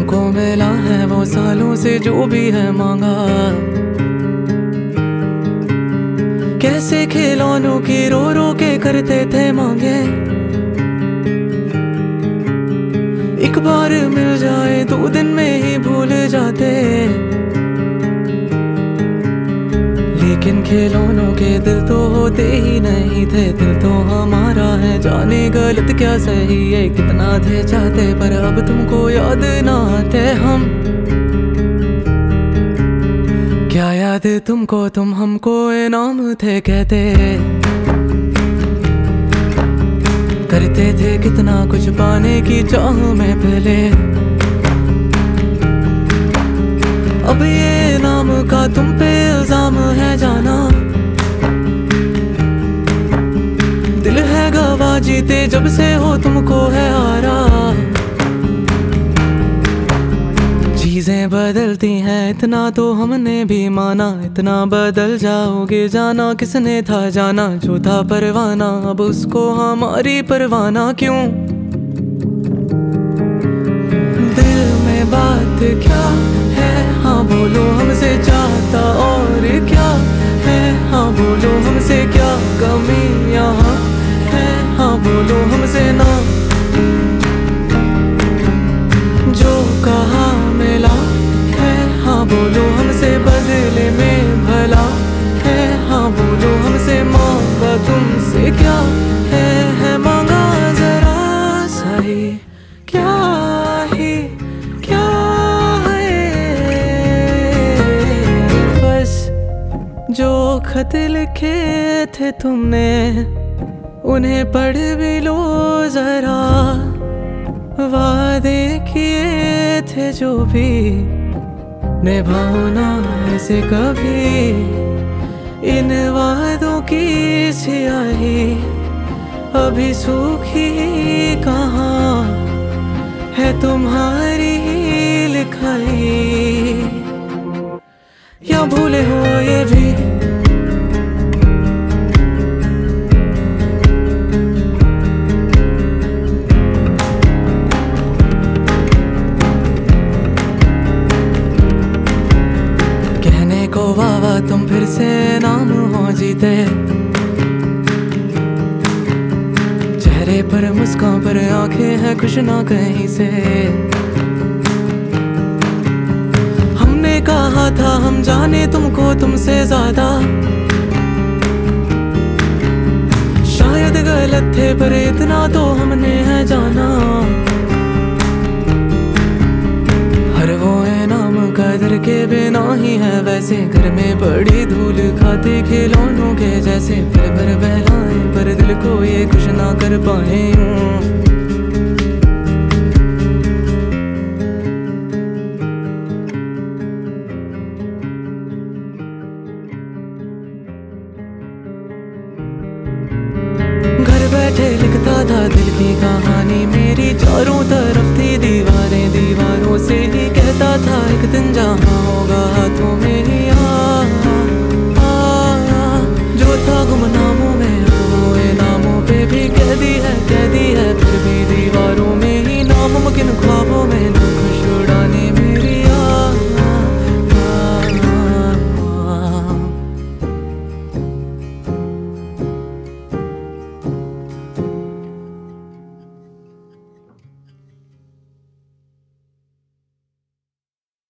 तुमको मिला है वो सालों से जो भी है मांगा। कैसे खिलौनों की रो रो के करते थे मांगे। एक बार मिल जाए 2 दिन में ही भूल जाते। लेकिन खिलौनों के दिल तो होते ही नहीं थे। दिल तो हमारा है, जाने गलत क्या सही है। कितना थे चाहते पर अब तुमको याद ना आते हम। क्या याद तुमको, तुम हमको इनाम थे कहते। करते थे कितना कुछ पाने की चाह में पहले। अब ये नाम का तुम पे इल्जाम है जाना। दिल है गवाह जीते जब से हो तुमको है हारा। चीजें बदलती हैं इतना तो हमने भी माना। इतना बदल जाओगे जाना किसने था जाना। जो था परवाना अब उसको हमारी परवाना क्यों। दिल में बात क्या है, हाँ बोलो हमसे चाहता और क्या है। हाँ बोलो हमसे क्या कमी यहाँ है। हाँ बोलो हमसे ना। जो कहा मिला है, हाँ बोलो हमसे बदले में भला है। हाँ बोलो हमसे मांगा तुमसे क्या है मांगा जरा सही क्या ही क्या है। बस जो खत लिखे थे तुमने उन्हें पढ़ भी लो जरा। वादे किए थे जो भी निभाना ऐसे कभी। इन वादों की स्याही अभी सूखी कहाँ है तुम्हारी लिखाई। या भूले हो ये भी को वावा तुम फिर से नाम हो जीते। चेहरे पर मुस्कान पर आंखें हैं खुश ना कहीं से। हमने कहा था हम जाने तुमको तुमसे ज्यादा। शायद गलत थे पर इतना तो हमने है जाना। हर वो इनाम कदर के बिना ही है वैसे। घर में बड़ी धूल खाते खिलौनों के जैसे। पल भर बहलाएं पर दिल को ये खुश ना कर पाए यूं।